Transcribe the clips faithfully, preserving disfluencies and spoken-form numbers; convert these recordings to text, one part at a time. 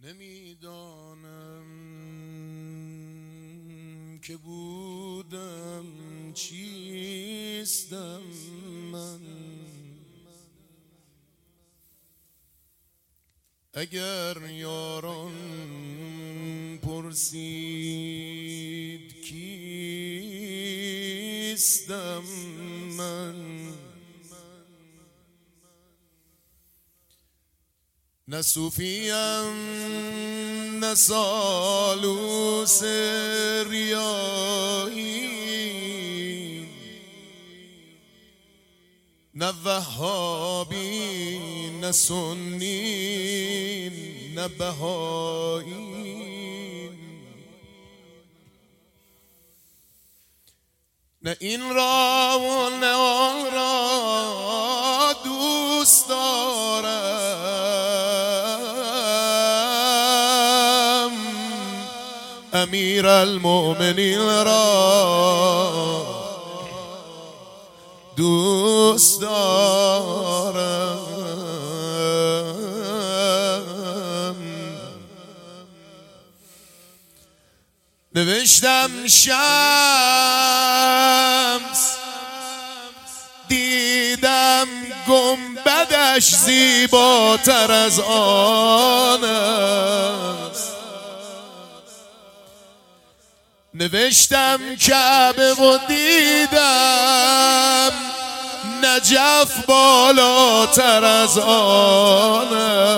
نمیدانم که بودم چیستم من، اگر یاران پرسید کیستم من، نه صوفیم نه سالوس ریایی، نه وهابی نه سنی نه بهایی، نه این را و نه آن را دوست دارم، امیر المؤمنین را دوست دارم. نوشتم شمس دیدم گنبدش زیباتر از آن است، نوشتم کعبه و دیدم نجف بالاتر از آن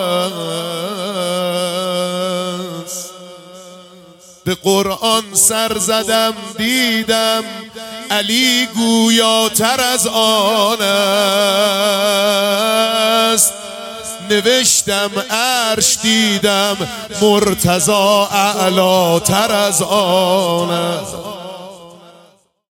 است، به قرآن سر زدم دیدم علی گویاتر از آن است، نوشتم عرش دیدم مرتضی اعلاتر از آن است.